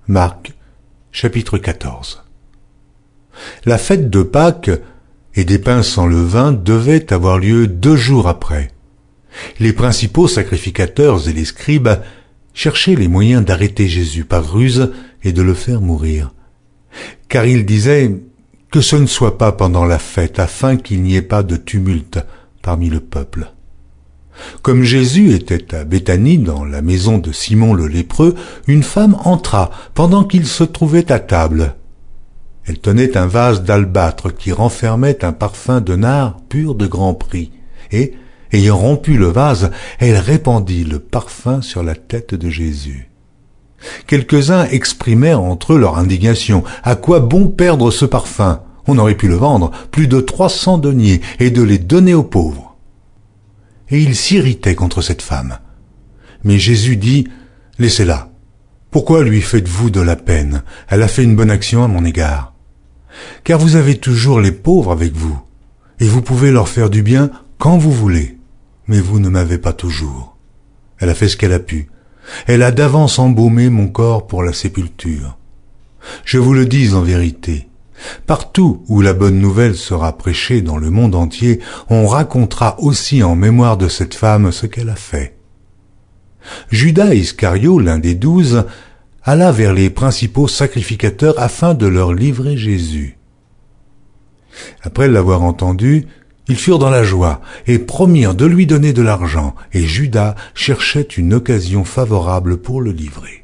Marc, chapitre 14. La fête de Pâques et des pains sans levain devait avoir lieu 2 jours après. Les principaux sacrificateurs et les scribes cherchaient les moyens d'arrêter Jésus par ruse et de le faire mourir. Car ils disaient que ce ne soit pas pendant la fête, afin qu'il n'y ait pas de tumulte parmi le peuple. Comme Jésus était à Béthanie, dans la maison de Simon le lépreux, une femme entra pendant qu'il se trouvait à table. Elle tenait un vase d'albâtre qui renfermait un parfum de nard pur de grand prix, et, ayant rompu le vase, elle répandit le parfum sur la tête de Jésus. Quelques-uns exprimaient entre eux leur indignation. À quoi bon perdre ce parfum? On aurait pu le vendre plus de 300 deniers et de les donner aux pauvres. Et ils s'irritaient contre cette femme. Mais Jésus dit, « Laissez-la. Pourquoi lui faites-vous de la peine? Elle a fait une bonne action à mon égard. Car vous avez toujours les pauvres avec vous, et vous pouvez leur faire du bien quand vous voulez, mais vous ne m'avez pas toujours. Elle a fait ce qu'elle a pu. Elle a d'avance embaumé mon corps pour la sépulture. Je vous le dis en vérité, partout où la bonne nouvelle sera prêchée dans le monde entier, on racontera aussi en mémoire de cette femme ce qu'elle a fait. » Judas Iscario, l'un des 12, alla vers les principaux sacrificateurs afin de leur livrer Jésus. Après l'avoir entendu, ils furent dans la joie et promirent de lui donner de l'argent, et Judas cherchait une occasion favorable pour le livrer.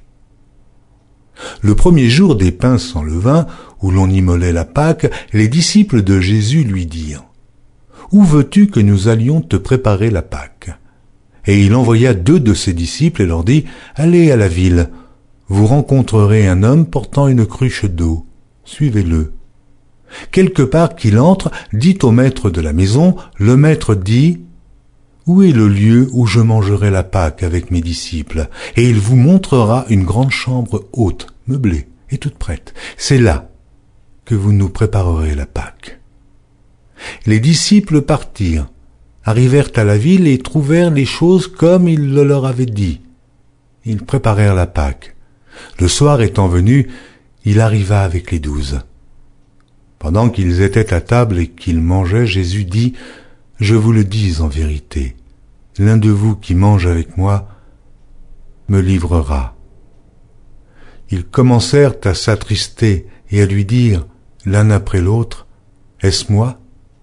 Le premier jour des pains sans levain, où l'on immolait la Pâque, les disciples de Jésus lui dirent « Où veux-tu que nous allions te préparer la Pâque ?» Et il envoya 2 de ses disciples et leur dit « Allez à la ville, vous rencontrerez un homme portant une cruche d'eau, suivez-le. Quelque part qu'il entre, dites au maître de la maison, le maître dit « Où est le lieu où je mangerai la Pâque avec mes disciples ?» Et il vous montrera une grande chambre haute, meublée et toute prête. C'est là que vous nous préparerez la Pâque. Les disciples partirent, arrivèrent à la ville et trouvèrent les choses comme il le leur avait dit. Ils préparèrent la Pâque. Le soir étant venu, il arriva avec les 12. Pendant qu'ils étaient à table et qu'ils mangeaient, Jésus dit « Je vous le dis en vérité, l'un de vous qui mange avec moi me livrera. » Ils commencèrent à s'attrister et à lui dire, l'un après l'autre, « Est-ce moi ?»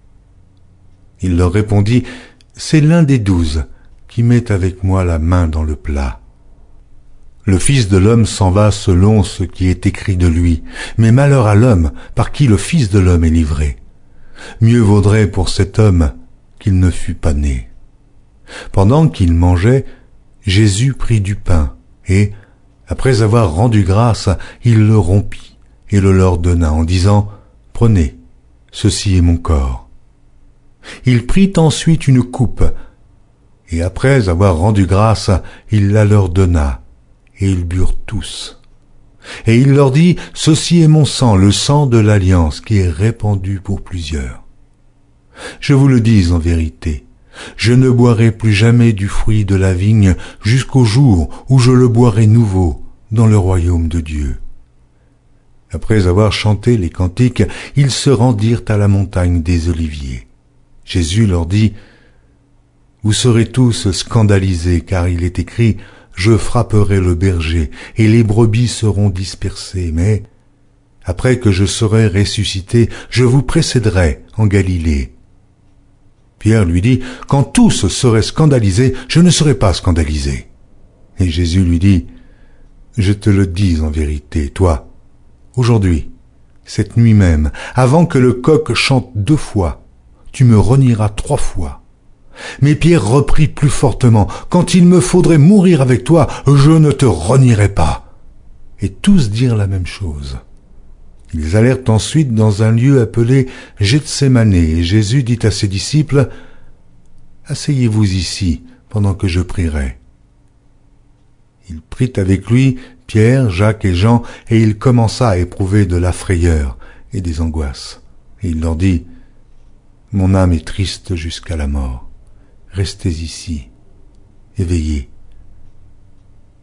Il leur répondit, « C'est l'un des 12 qui met avec moi la main dans le plat. Le Fils de l'homme s'en va selon ce qui est écrit de lui, mais malheur à l'homme par qui le Fils de l'homme est livré. Mieux vaudrait pour cet homme qu'il ne fût pas né. » Pendant qu'ils mangeaient, Jésus prit du pain, et, après avoir rendu grâce, il le rompit et le leur donna en disant « Prenez, ceci est mon corps. » Il prit ensuite une coupe, et après avoir rendu grâce, il la leur donna, et ils burent tous. Et il leur dit, « Ceci est mon sang, le sang de l'alliance, qui est répandu pour plusieurs. Je vous le dis en vérité, je ne boirai plus jamais du fruit de la vigne jusqu'au jour où je le boirai nouveau dans le royaume de Dieu. » Après avoir chanté les cantiques, ils se rendirent à la montagne des Oliviers. Jésus leur dit, « Vous serez tous scandalisés, car il est écrit, « Je frapperai le berger, et les brebis seront dispersées, mais, après que je serai ressuscité, je vous précéderai en Galilée. » Pierre lui dit, « Quand tous seraient scandalisés, je ne serai pas scandalisé. » Et Jésus lui dit, « Je te le dis en vérité, toi, aujourd'hui, cette nuit même, avant que le coq chante 2 fois, tu me renieras 3 fois. » Mais Pierre reprit plus fortement, « Quand il me faudrait mourir avec toi, je ne te renierai pas. » Et tous dirent la même chose. Ils allèrent ensuite dans un lieu appelé Gethsémané, et Jésus dit à ses disciples, « Asseyez-vous ici, pendant que je prierai. » Il prit avec lui Pierre, Jacques et Jean, et il commença à éprouver de la frayeur et des angoisses. Et il leur dit, « Mon âme est triste jusqu'à la mort. Restez ici, et veillez. »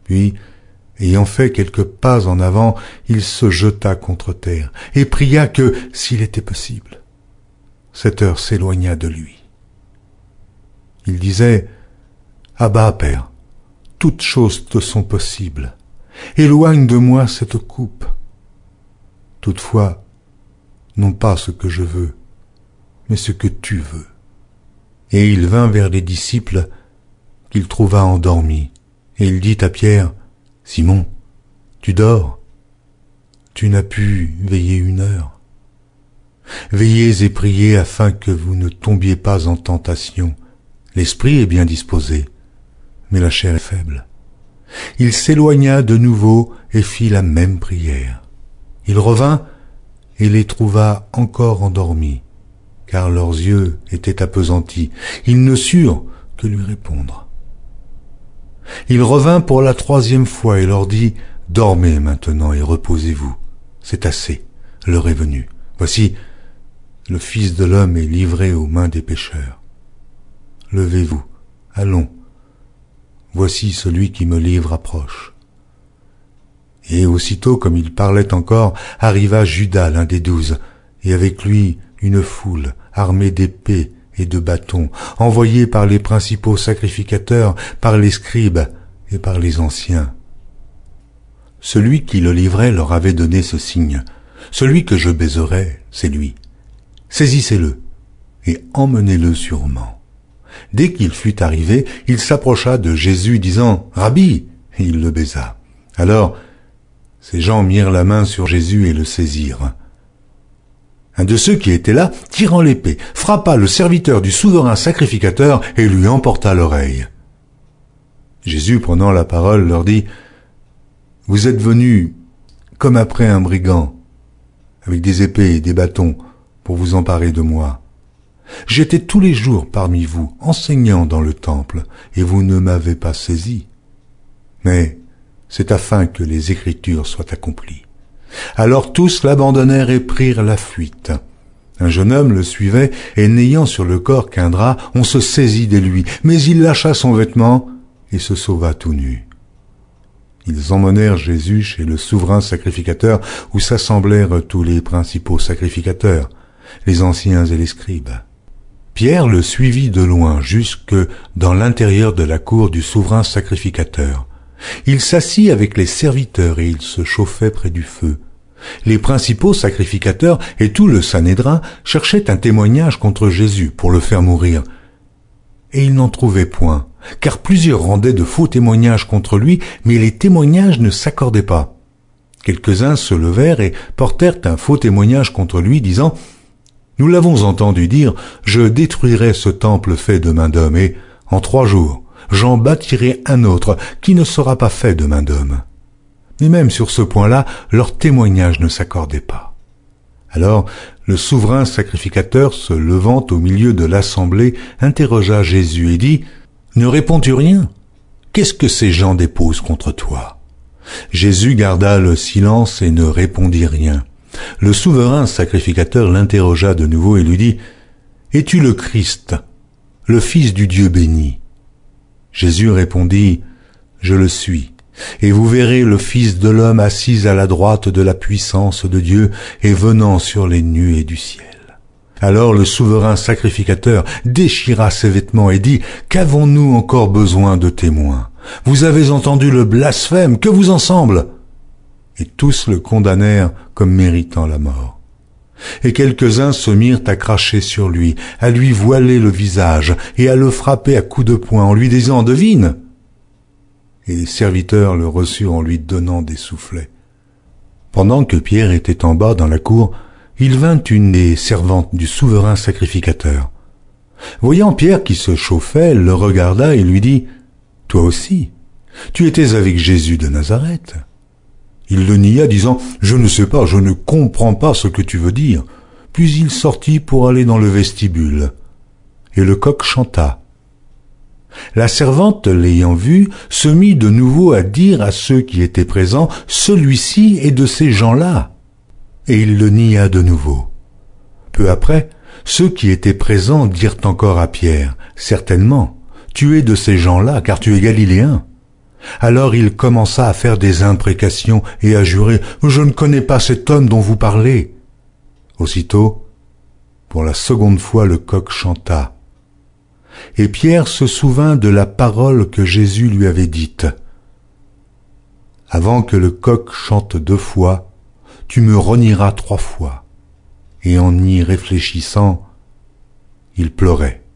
Puis, Ayant fait quelques pas en avant, il se jeta contre terre et pria que, s'il était possible, cette heure s'éloignât de lui. Il disait, « Abba, Père, toutes choses te sont possibles. Éloigne de moi cette coupe. Toutefois, non pas ce que je veux, mais ce que tu veux. » Et il vint vers les disciples qu'il trouva endormis, et il dit à Pierre, « Simon, tu dors? Tu n'as pu veiller 1 heure. Veillez et priez afin que vous ne tombiez pas en tentation. L'esprit est bien disposé, mais la chair est faible. » Il s'éloigna de nouveau et fit la même prière. Il revint et les trouva encore endormis, car leurs yeux étaient appesantis. Ils ne surent que lui répondre. Il revint pour la 3e fois et leur dit, « Dormez maintenant et reposez-vous. C'est assez, l'heure est venue. Voici, le Fils de l'homme est livré aux mains des pécheurs. Levez-vous, allons. Voici celui qui me livre approche. » Et aussitôt, comme il parlait encore, arriva Judas, l'un des 12, et avec lui une foule armée d'épées et de bâtons, envoyés par les principaux sacrificateurs, par les scribes et par les anciens. Celui qui le livrait leur avait donné ce signe. « Celui que je baiserai, c'est lui. Saisissez-le et emmenez-le sûrement. » Dès qu'il fut arrivé, il s'approcha de Jésus, disant « Rabbi !» et il le baisa. Alors, ces gens mirent la main sur Jésus et le saisirent. Un de ceux qui étaient là, tirant l'épée, frappa le serviteur du souverain sacrificateur et lui emporta l'oreille. Jésus, prenant la parole, leur dit, « Vous êtes venus comme après un brigand, avec des épées et des bâtons, pour vous emparer de moi. J'étais tous les jours parmi vous, enseignant dans le temple, et vous ne m'avez pas saisi. Mais c'est afin que les Écritures soient accomplies. » Alors tous l'abandonnèrent et prirent la fuite. Un jeune homme le suivait, et n'ayant sur le corps qu'un drap, on se saisit de lui, mais il lâcha son vêtement et se sauva tout nu. Ils emmenèrent Jésus chez le souverain sacrificateur, où s'assemblèrent tous les principaux sacrificateurs, les anciens et les scribes. Pierre le suivit de loin jusque dans l'intérieur de la cour du souverain sacrificateur. Il s'assit avec les serviteurs et il se chauffait près du feu. Les principaux sacrificateurs et tout le Sanhédrin cherchaient un témoignage contre Jésus pour le faire mourir. Et ils n'en trouvaient point, car plusieurs rendaient de faux témoignages contre lui, mais les témoignages ne s'accordaient pas. Quelques-uns se levèrent et portèrent un faux témoignage contre lui, disant « Nous l'avons entendu dire, je détruirai ce temple fait de main d'homme, et en 3 jours, j'en bâtirai un autre qui ne sera pas fait de main d'homme. » Mais même sur ce point-là, leur témoignage ne s'accordait pas. Alors, le souverain sacrificateur, se levant au milieu de l'assemblée, interrogea Jésus et dit « Ne réponds-tu rien? Qu'est-ce que ces gens déposent contre toi ?» Jésus garda le silence et ne répondit rien. Le souverain sacrificateur l'interrogea de nouveau et lui dit « Es-tu le Christ, le Fils du Dieu béni ?» Jésus répondit « Je le suis, et vous verrez le Fils de l'homme assis à la droite de la puissance de Dieu et venant sur les nuées du ciel. » Alors le souverain sacrificateur déchira ses vêtements et dit « Qu'avons-nous encore besoin de témoins? Vous avez entendu le blasphème, que vous en semble ?» Et tous le condamnèrent comme méritant la mort. Et quelques-uns se mirent à cracher sur lui, à lui voiler le visage et à le frapper à coups de poing en lui disant « Devine !» Et les serviteurs le reçurent en lui donnant des soufflets. Pendant que Pierre était en bas dans la cour, il vint une des servantes du souverain sacrificateur. Voyant Pierre qui se chauffait, elle le regarda et lui dit « Toi aussi, tu étais avec Jésus de Nazareth. » Il le nia, disant « Je ne sais pas, je ne comprends pas ce que tu veux dire. » Puis il sortit pour aller dans le vestibule. Et le coq chanta. La servante, l'ayant vu, se mit de nouveau à dire à ceux qui étaient présents « Celui-ci est de ces gens-là. » Et il le nia de nouveau. Peu après, ceux qui étaient présents dirent encore à Pierre « Certainement, tu es de ces gens-là, car tu es galiléen. » Alors il commença à faire des imprécations et à jurer « Je ne connais pas cet homme dont vous parlez ». Aussitôt, pour la seconde fois, le coq chanta. Et Pierre se souvint de la parole que Jésus lui avait dite. « Avant que le coq chante 2 fois, tu me renieras 3 fois. » Et en y réfléchissant, il pleurait.